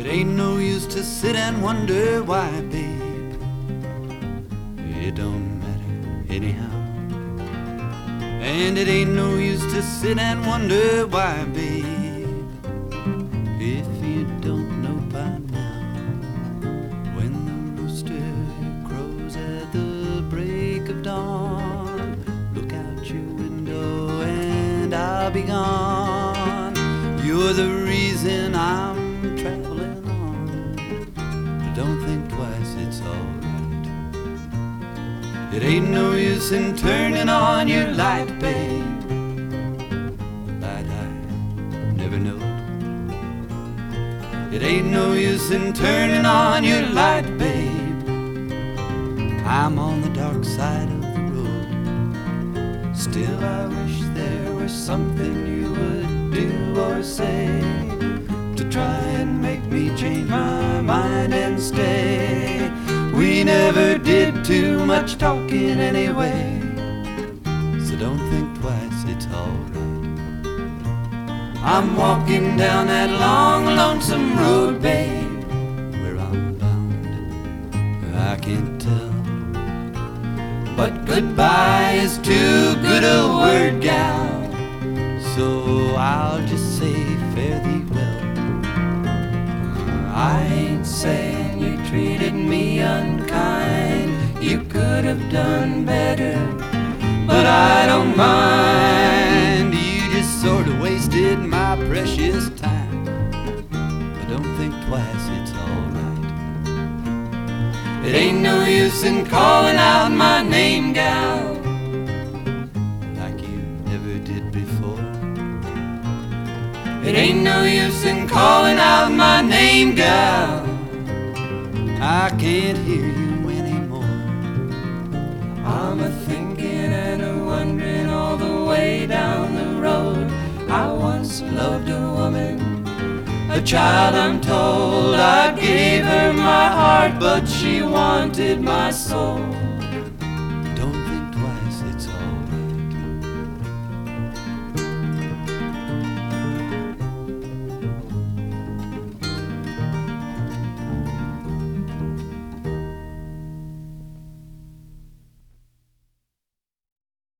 It ain't no use to sit and wonder why, babe. It don't matter anyhow. And it ain't no use to sit and wonder why, babe, if you don't know by now. When the rooster crows at the break of dawn, look out your window and I'll be gone. You're the reason I'm traveling on. Don't think twice, it's alright. It ain't no use in turning on your light, babe. Light I never know. It ain't no use in turning on your light, babe. I'm on the dark side of the road. Still I wish there was something you would do or say to try and make me change my mind and stay. We never did too much talking anyway, so don't think twice, it's alright. I'm walking down that long, lonesome road, babe. Where I'm bound, I can't tell. But goodbye is too good a word, gal, so I'll just say fare thee well. I ain't saying you treated me unkind, you could have done better, but I don't mind. You just sort of wasted my precious time, but don't think twice, it's alright. It ain't no use in calling out my name, gal, like you never did before. It ain't no use in calling out my name, gal, I can't hear you anymore. I'm a-thinking and a-wondering all the way down the road. I once loved a woman, a child I'm told. I gave her my heart, but she wanted my soul.